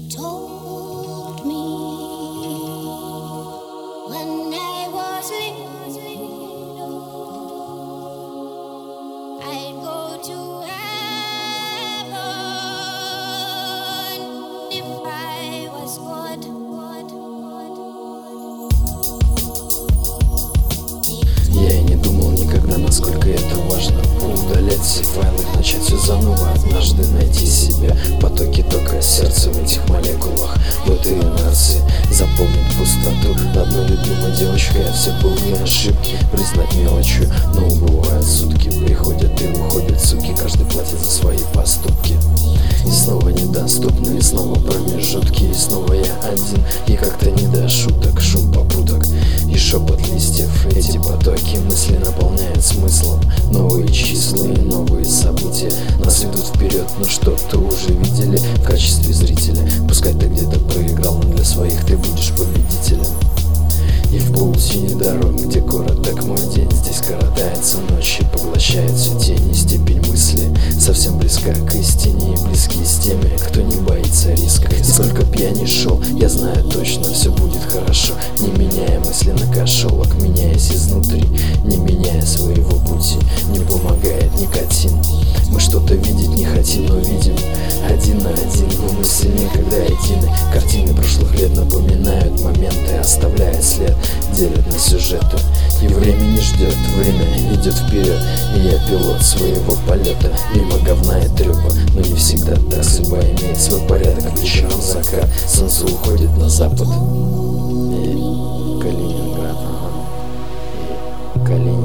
told me when I was little I'd go to heaven if I was God. Я и не думал никогда, насколько это важно. Удалять все файлы, начать все заново. Однажды найти себя в потоке тока, сердце в этих молекулах, в этой инерции. Заполнить пустоту одной любимой девочкой. А все былые ошибки признать мелочью. Но убывают сутки, приходят и уходят суки. Каждый платит за свои поступки. И снова недоступны, и снова промежутки. И снова я один, и как-то не до шуток. Шум попуток и шепот листьев. Эти потоки мысли наполняют смыслом. Новые числа и новые события нас ведут вперед. Ну что-то уже видели в качестве зрителя. Пускай ты где-то проиграл, но для своих ты будешь победителем. И в паутине дорог, где короток мой день, здесь коротается ночь и поглощает все тени. Степень мысли совсем близка к истине, и близки с теми, кто не боится риска. И сколько б я ни шел, я знаю точно, все будет хорошо. Не меняя мысли на кошелок, меняясь изнутри, не меняя своего пути. Не помогает никотин. Мы что-то видеть не хотим, но видим один на один. Но мы сильнее, когда едины. Картины прошлых лет напоминают моменты, оставляя след, делят на сюжеты. И время не ждет, время идет вперед. И я пилот своего полета. Мимо говна и трёпа, но не всегда так. Судьба имеет свой порядок. Вечером закат, солнце уходит на запад. И Калининград, и Калининград.